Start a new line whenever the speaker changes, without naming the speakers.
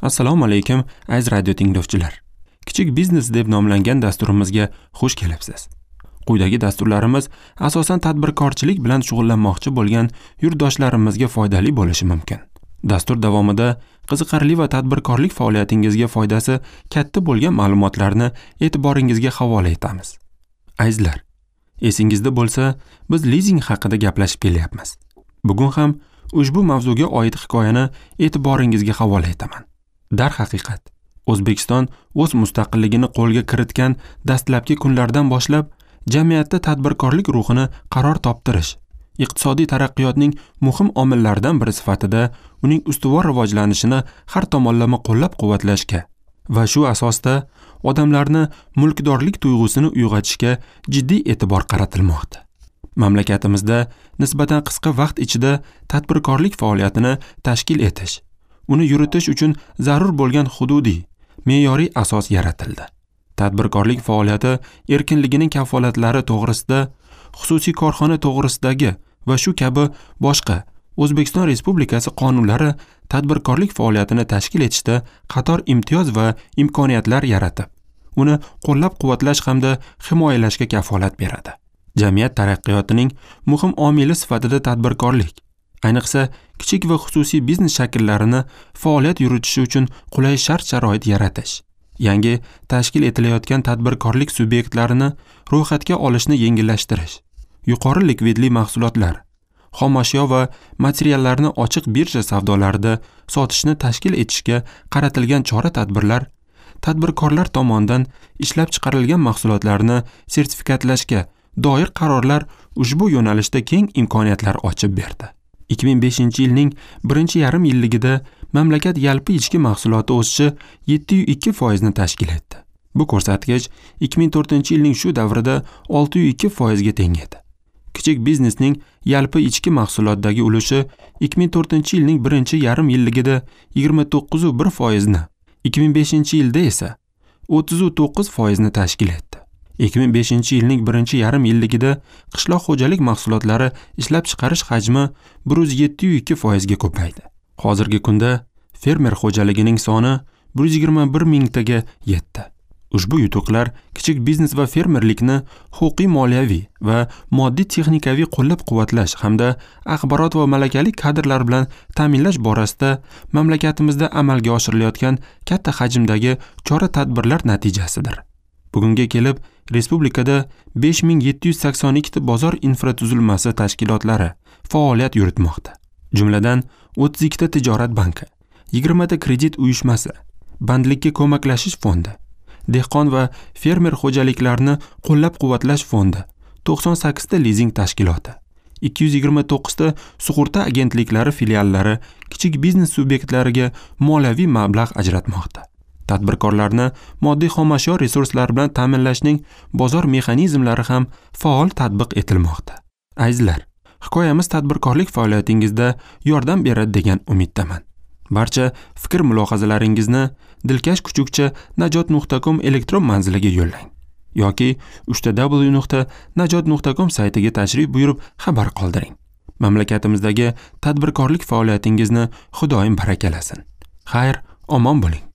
Assalomu alaykum, aziz radio tinglovchilar. Kichik biznes deb nomlangan dasturimizga xush kelibsiz. Quyidagi dasturlarimiz asosan tadbirkorchilik bilan shug'ullanmoqchi bo'lgan yurtdoshlarimizga foydali bo'lishi mumkin. Dastur davomida qiziqarli va tadbirkorlik faoliyatingizga foydasi katta bo'lgan ma'lumotlarni e'tiboringizga havola etamiz. Azizlar, esingizda bo'lsa, biz lizing haqida gaplashib kelyapmiz. Bugun ham ushbu mavzuga oid hikoyani e'tiboringizga havola etaman. Darhaqiqat, O'zbekiston o'z mustaqilligini qo'lga kiritgan dastlabki kunlardan boshlab jamiyatda tadbirkorlik ruhini qaror toptirish, iqtisodiy taraqqiyotning muhim omillaridan biri sifatida uning ustuvor rivojlanishini har tomonlama qo'llab-quvvatlashga va shu asosda odamlarni mulkdorlik tuyg'usini uyg'otishga jiddiy e'tibor qaratilmoqda. Mamlakatimizda nisbatan qisqa vaqt ichida tadbirkorlik faoliyatini tashkil etish, uni yuritish uchun zarur bo'lgan hududiy, me'yoriy asos yaratildi. Tadbirkorlik faoliyati erkinligining kafolatlari to'g'risida, xususiy korxona to'g'risidagi va shu kabi boshqa O'zbekiston Respublikasi qonunlari tadbirkorlik faoliyatini tashkil etishda qator imtiyoz va imkoniyatlar yaratib, uni qo'llab-quvvatlash hamda himoyalashga kafolat beradi. Jamiyat taraqqiyotining muhim omili sifatida tadbirkorlik, ayniqsa kichik va xususiy biznes shakllarini faoliyat yuritishi uchun qulay shart-sharoit yaratish, yangi tashkil etilayotgan tadbirkorlik subyektlarini ro'yxatga olishni yengillashtirish, yuqori likvidli mahsulotlar, xom ashyo va materiallarni ochiq birja savdolarida sotishni tashkil etishga qaratilgan chora-tadbirlar tadbirkorlar tomonidan ishlab chiqarilgan mahsulotlarni sertifikatlashga doir qarorlar ushbu yo'nalishda keng imkoniyatlar ochib berdi. 2005-yilning birinchi yarim yilligida mamlakat yalpi ichki mahsuloti o'sishi 702% ni tashkil etdi. Bu ko'rsatkich 2004-yilning shu davrida 602% ga teng edi. Kichik biznesning yalpi ichki mahsulotdagi ulushi 2004-yilning birinchi yarim yilligida 29.1% ni, 2005-yilda esa 39% ni tashkil etdi. 2005-yilning birinchi yarim yilligida qishloq xo'jalik mahsulotlari ishlab chiqarish hajmi 107.2% ga ko'paydi. Hozirgi kunda fermer xo'jaligining soni 121 mingtaga yetdi. Ushbu yutuqlar kichik biznes va fermerlikni huquqiy, moliyaviy va moddiy texnikaviy qo'llab-quvvatlash hamda axborot va malakali kadrlar bilan ta'minlash borasida mamlakatimizda amalga oshirilayotgan katta hajmdagi chora-tadbirlar natijasidir. Bugunga kelib respublikada 5782 ta bozor infratuzilmasi tashkilotlari faoliyat yuritmoqda. Jumladan 32 ta tijorat banki, 20 ta kredit uyushmasi, bandlikka ko'maklashish fondi, dehqon va fermer xo'jaliklarini qo'llab-quvvatlash fondi, 98 ta lizing tashkiloti, 229 ta sug'urta agentliklari filiallari kichik biznes subyektlariga moliyaviy mablag' ajratmoqda. Tadbirkorlarni moddiy xomashyo resurslari bilan ta'minlashning bozor mexanizmlari ham faol tatbiq etilmoqda. Azizlar, hikoyamiz tadbirkorlik faoliyatingizda yordam beradi degan umiddaman. Barcha fikr-mulohazalaringizni dilkash-kuchukcha-najot.com elektron manziliga yo'llang yoki www.najot.com saytiga tashrif buyurib xabar qoldiring. Mamlakatimizdagi tadbirkorlik faoliyatingizni Xudoyim barakalasin. Xayr, omon bo'ling.